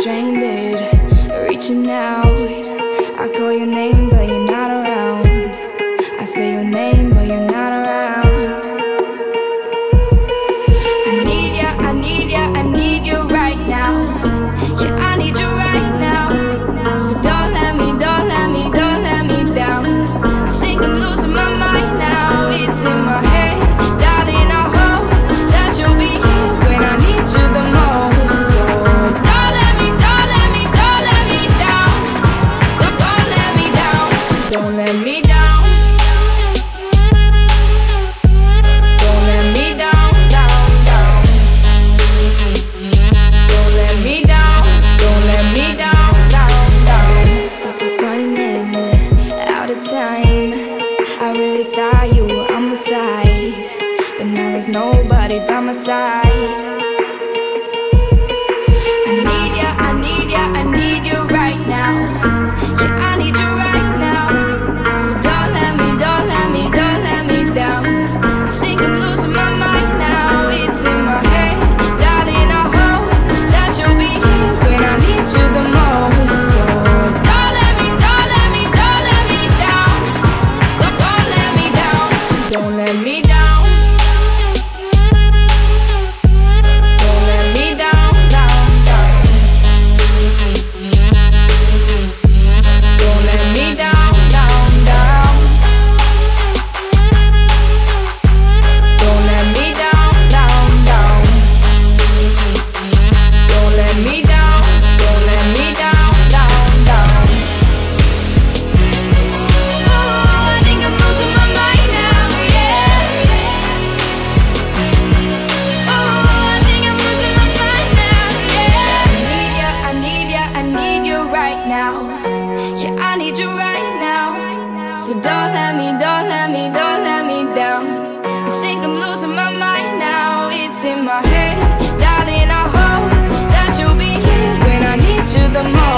stranded, reaching out. I call your name, but you're not around. I say your name, but you're not around. I need ya, I need ya, I need you right now. Yeah, I need you right now. So don't let me, don't let me, don't let me down. I think I'm losing my mind now. It's in my head, darling, I hope that you'll be here when I need you the most. So don't let me, don't let me, don't let me down. Don't let me down. Don't let me down. Don't let me down, down, down. Don't let me down. Don't let me down, down, down. Running out of time. I really thought you were on my side, but now there's nobody by my side. I need ya, I need ya, I need you right now. Yeah, I need you right now. So don't let me, don't let me, don't let me down. I think I'm losing my mind now. It's in my head, darling, I hope that you'll be here when I need you the most. So don't let me, don't let me, don't let me down. Don't let me down. Don't let me down. Don't let me down, down, down. Don't let me down, down, down. Don't let me down, down, down. Don't let me down, don't let me down, down, down. Oh, I think I'm losing my mind now, yeah. Oh, I think I'm losing my mind now, yeah. I need ya, I need ya, I need you right now. Yeah, I need you right now. So don't let me, don't let me, don't let me down. I think I'm losing my mind now. It's in my head, darling, I hope that you'll be here when I need you the most.